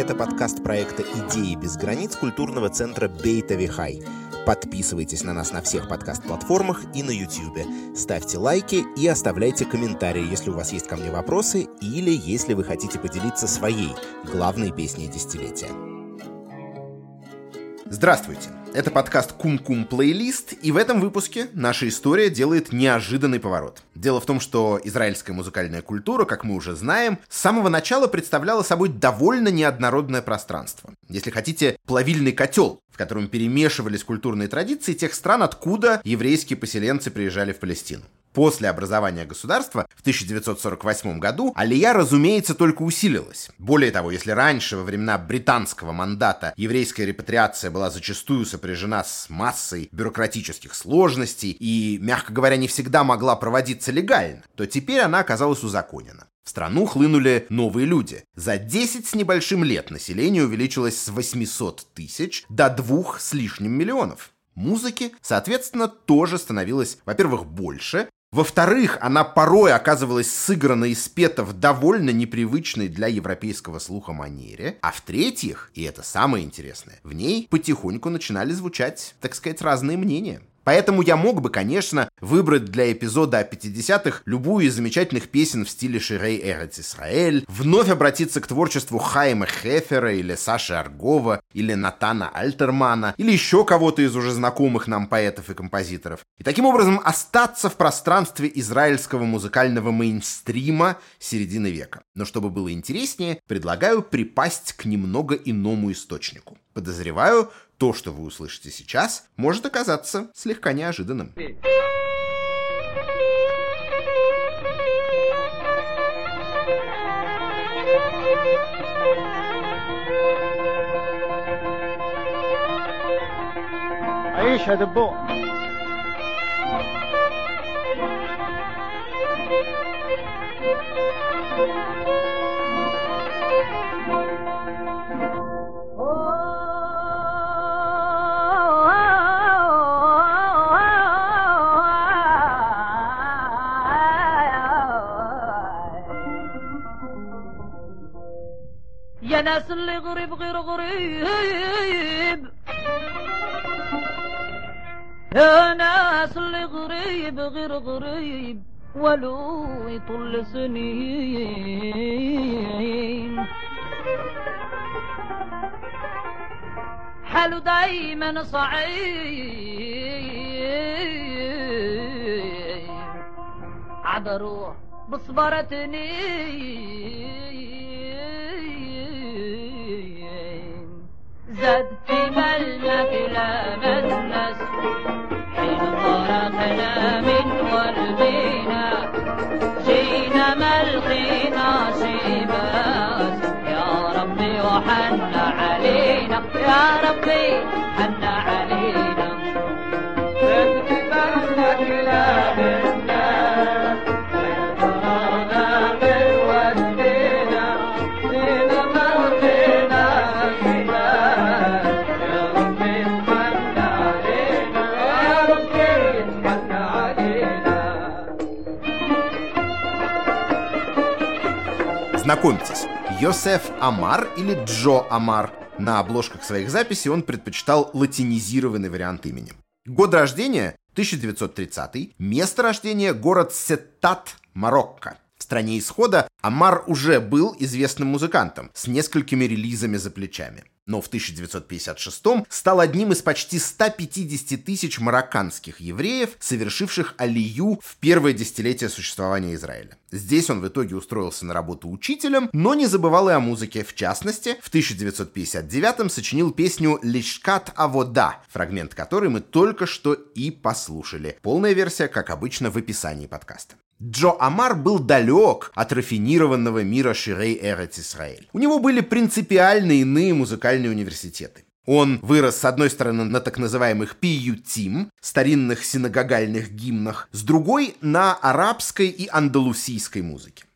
Это подкаст проекта «Идеи без границ» культурного центра Бейт Авихай. Подписывайтесь на нас на всех подкаст-платформах и на YouTube. Ставьте лайки и оставляйте комментарии, если у вас есть ко мне вопросы или если вы хотите поделиться своей главной песней десятилетия. Здравствуйте! Это подкаст «Кум-Кум Плейлист», и в этом выпуске наша история делает неожиданный поворот. Дело в том, что израильская музыкальная культура, как мы уже знаем, с самого начала представляла собой довольно неоднородное пространство. Если хотите, плавильный котел, в котором перемешивались культурные традиции тех стран, откуда еврейские поселенцы приезжали в Палестину. После образования государства в 1948 году алия, разумеется, только усилилась. Более того, если раньше, во времена британского мандата, еврейская репатриация была зачастую сопряжена с массой бюрократических сложностей и, мягко говоря, не всегда могла проводиться легально, то теперь она оказалась узаконена. В страну хлынули новые люди. За 10 с небольшим лет население увеличилось с 800 тысяч до 2 с лишним миллионов. Музыки, соответственно, тоже становилось, во-первых, больше. Во-вторых, она порой оказывалась сыграна и спета в довольно непривычной для европейского слуха манере. А в-третьих, и это самое интересное, в ней потихоньку начинали звучать, так сказать, разные мнения. Поэтому я мог бы, конечно, выбрать для эпизода о 50-х любую из замечательных песен в стиле Ширей Эрец Исраэль, вновь обратиться к творчеству Хаима Хефера или Саши Аргова, или Натана Альтермана, или еще кого-то из уже знакомых нам поэтов и композиторов. И таким образом остаться в пространстве израильского музыкального мейнстрима середины века. Но чтобы было интереснее, предлагаю припасть к немного иному источнику. Подозреваю, то, что вы услышите сейчас, может оказаться слегка неожиданным. يا ناس اللي غريب غير غريب يا ناس اللي غريب غير غريب ولو يطل سنين حاله دايما صعيب عاد اروح بصبرتني زاد في بالنا كلام الناس حين فرقنا من قلبنا جينا ملقينا شيباس يا ربي وحن علينا يا ربي حن علينا زاد في بالنا كلام الناس حين فرقنا من قلبنا جينا ملقينا Знакомьтесь, Йосеф Амар или Джо Амар. На обложках своих записей он предпочитал латинизированный вариант имени. Год рождения 1930, место рождения город Сеттат, Марокко. В стране исхода Амар уже был известным музыкантом с несколькими релизами за плечами. Но в 1956-м стал одним из почти 150 тысяч марокканских евреев, совершивших алию в первое десятилетие существования Израиля. Здесь он в итоге устроился на работу учителем, но не забывал и о музыке. В частности, в 1959-м сочинил песню «Лишкат Авода», фрагмент которой мы только что и послушали. Полная версия, как обычно, в описании подкаста. Джо Амар был далек от рафинированного мира Ширей Эрец Исраэль. У него были принципиально иные музыкальные университеты. Он вырос, с одной стороны, на так называемых пиютим, старинных синагогальных гимнах, с другой — на арабской и андалусийской музыке.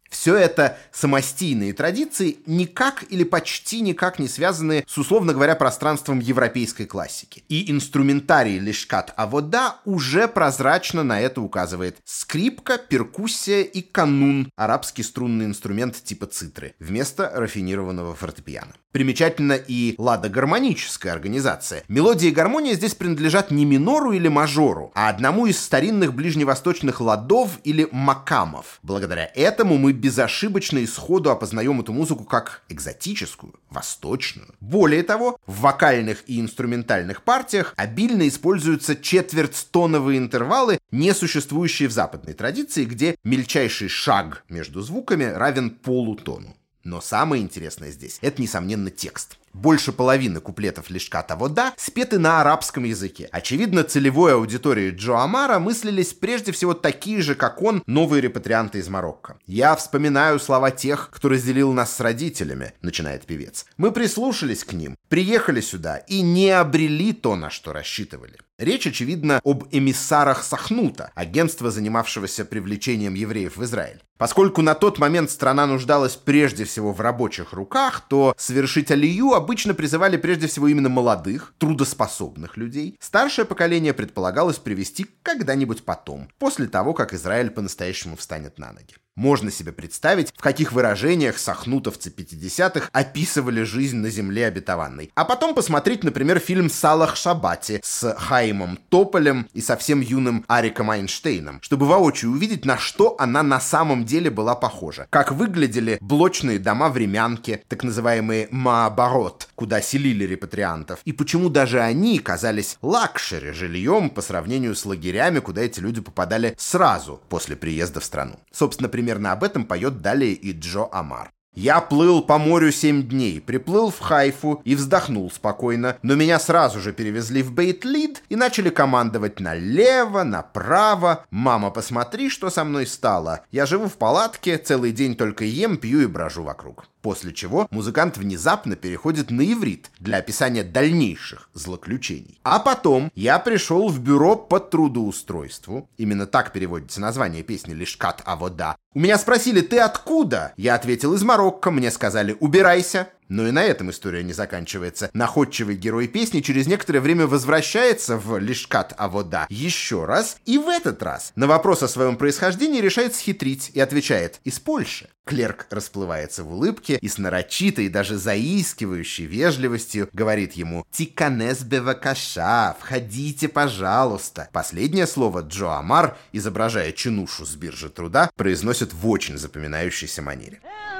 Все это самостийные традиции, никак или почти никак не связаны с, условно говоря, пространством европейской классики. И инструментарий Лишкат Авода уже прозрачно на это указывает. Скрипка, перкуссия и канун, арабский струнный инструмент типа цитры, вместо рафинированного фортепиано. Примечательна и ладогармоническая организация. Мелодия и гармония здесь принадлежат не минору или мажору, а одному из старинных ближневосточных ладов или макамов. Благодаря этому мы безошибочно и сходу опознаем эту музыку как экзотическую, восточную. Более того, в вокальных и инструментальных партиях обильно используются четвертьтоновые интервалы, не существующие в западной традиции, где мельчайший шаг между звуками равен полутону. Но самое интересное здесь — это, несомненно, текст. Больше половины куплетов Лишкат Авода спеты на арабском языке. Очевидно, целевой аудиторией Джо Амара мыслились прежде всего такие же, как он, новые репатрианты из Марокко. «Я вспоминаю слова тех, кто разделил нас с родителями», — начинает певец. «Мы прислушались к ним, приехали сюда и не обрели то, на что рассчитывали». Речь, очевидно, об эмиссарах Сахнута, агентства, занимавшегося привлечением евреев в Израиль. Поскольку на тот момент страна нуждалась прежде всего в рабочих руках, то совершить алию обычно призывали прежде всего именно молодых, трудоспособных людей. Старшее поколение предполагалось привести когда-нибудь потом, после того, как Израиль по-настоящему встанет на ноги. Можно себе представить, в каких выражениях сахнутовцы 50-х описывали жизнь на земле обетованной. А потом посмотреть, например, фильм «Салах Шабати» с Хаимом Тополем и совсем юным Ариком Айнштейном, чтобы воочию увидеть, на что она на самом деле была похожа. Как выглядели блочные дома в Ремянке, так называемые Маабарот, куда селили репатриантов, и почему даже они казались лакшери жильем по сравнению с лагерями, куда эти люди попадали сразу после приезда в страну. Собственно, примерно об этом поет далее и Джо Амар. «Я плыл по морю 7 дней, приплыл в Хайфу и вздохнул спокойно, но меня сразу же перевезли в Бейт-Лид и начали командовать налево, направо. Мама, посмотри, что со мной стало. Я живу в палатке, целый день только ем, пью и брожу вокруг». После чего музыкант внезапно переходит на иврит для описания дальнейших злоключений. А потом я пришел в бюро по трудоустройству. Именно так переводится название песни «Лишкат Авода». У меня спросили: «Ты откуда?» Я ответил: «Из Марокко». Мне сказали: «Убирайся». Но и на этом история не заканчивается. Находчивый герой песни через некоторое время возвращается в Лишкат Авода еще раз, и в этот раз на вопрос о своем происхождении решает схитрить и отвечает: «Из Польши». Клерк расплывается в улыбке и с нарочитой, даже заискивающей вежливостью говорит ему: «Тиканес бевакаша, входите, пожалуйста». Последнее слово Джо Амар, изображая чинушу с биржи труда, произносит в очень запоминающейся манере.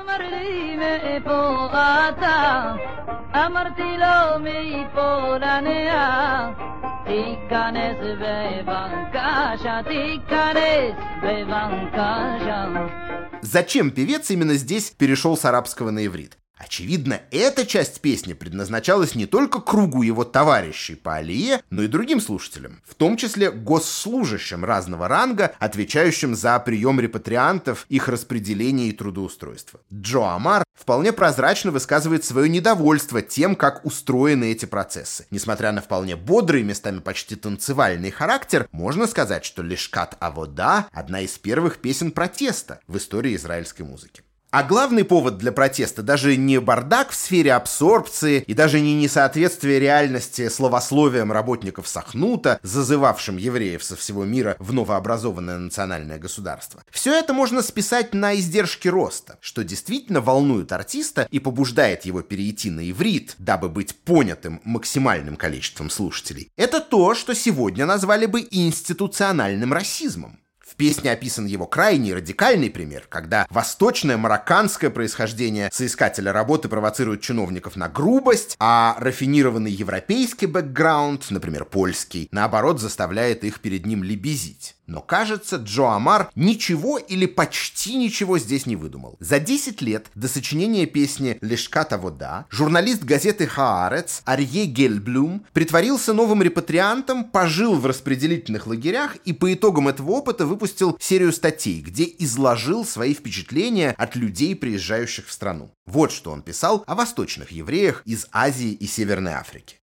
Зачем певец именно здесь перешел с арабского на иврит? Очевидно, эта часть песни предназначалась не только кругу его товарищей по алие, но и другим слушателям, в том числе госслужащим разного ранга, отвечающим за прием репатриантов, их распределение и трудоустройство. Джо Амар вполне прозрачно высказывает свое недовольство тем, как устроены эти процессы. Несмотря на вполне бодрый, местами почти танцевальный характер, можно сказать, что «Лишкат Авода» — одна из первых песен протеста в истории израильской музыки. А главный повод для протеста даже не бардак в сфере абсорбции и даже не несоответствие реальности словословием работников Сахнута, зазывавшим евреев со всего мира в новообразованное национальное государство. Все это можно списать на издержки роста, что действительно волнует артиста и побуждает его перейти на иврит, дабы быть понятым максимальным количеством слушателей. Это то, что сегодня назвали бы институциональным расизмом. В песне описан его крайне радикальный пример, когда восточное марокканское происхождение соискателя работы провоцирует чиновников на грубость, а рафинированный европейский бэкграунд, например, польский, наоборот, заставляет их перед ним лебезить. Но, кажется, Джо Амар ничего или почти ничего здесь не выдумал. За 10 лет до сочинения песни «Лишкат Авода» журналист газеты «Хаарец» Арье Гельблюм притворился новым репатриантом, пожил в распределительных лагерях и по итогам этого опыта выпустил серию статей, где изложил свои впечатления от людей, приезжающих в страну. Вот что он писал о восточных евреях из Азии и Северной Африки.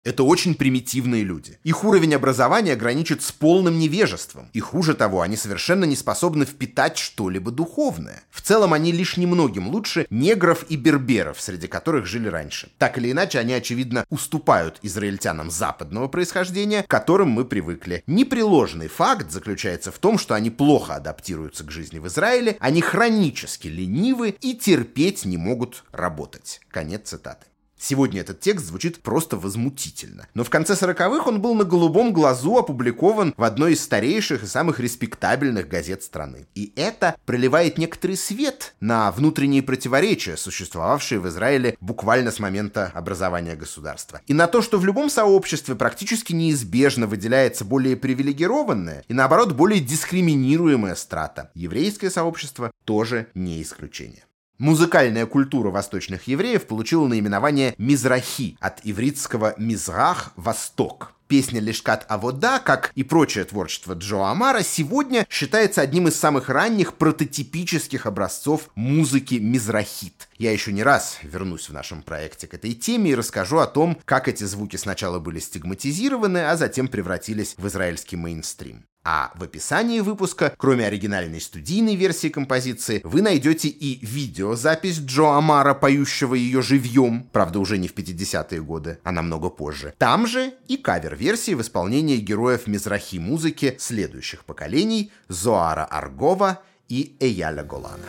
Это очень примитивные люди. Их уровень образования граничит с полным невежеством. И хуже того, они совершенно не способны впитать что-либо духовное. В целом, они лишь немногим лучше негров и берберов, среди которых жили раньше. Так или иначе, они, очевидно, уступают израильтянам западного происхождения, к которым мы привыкли. Непреложный факт заключается в том, что они плохо адаптируются к жизни в Израиле, они хронически ленивы и терпеть не могут работать. Конец цитаты. Сегодня этот текст звучит просто возмутительно. Но в конце 40-х он был на голубом глазу опубликован в одной из старейших и самых респектабельных газет страны. И это проливает некоторый свет на внутренние противоречия, существовавшие в Израиле буквально с момента образования государства. И на то, что в любом сообществе практически неизбежно выделяется более привилегированная и, наоборот, более дискриминируемая страта. Еврейское сообщество тоже не исключение. Музыкальная культура восточных евреев получила наименование «мизрахи» от ивритского «мизрах» — «восток». Песня «Лишкат Авода», как и прочее творчество Джо Амара, сегодня считается одним из самых ранних прототипических образцов музыки мизрахит. Я еще не раз вернусь в нашем проекте к этой теме и расскажу о том, как эти звуки сначала были стигматизированы, а затем превратились в израильский мейнстрим. А в описании выпуска, кроме оригинальной студийной версии композиции, вы найдете и видеозапись Джо Амара, поющего ее живьем, правда, уже не в 50-е годы, а намного позже. Там же и кавер-версии в исполнении героев мизрахи музыки следующих поколений Зоара Аргова и Эяля Голана.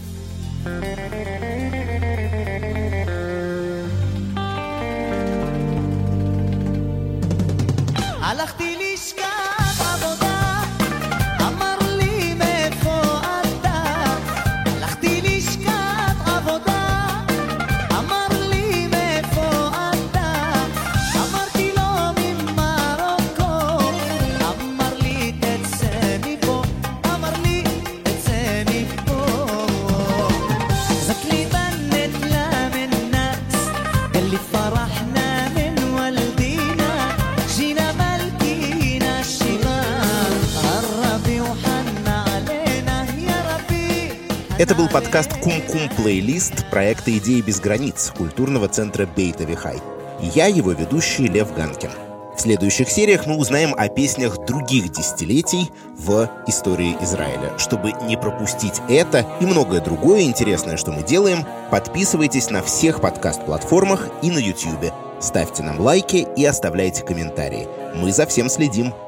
Это был подкаст «Кум-Кум Плейлист» проекта «Идеи без границ» культурного центра Бейт Авихай. И я, его ведущий, Лев Ганкин. В следующих сериях мы узнаем о песнях других десятилетий в истории Израиля. Чтобы не пропустить это и многое другое интересное, что мы делаем, подписывайтесь на всех подкаст-платформах и на YouTube. Ставьте нам лайки и оставляйте комментарии. Мы за всем следим.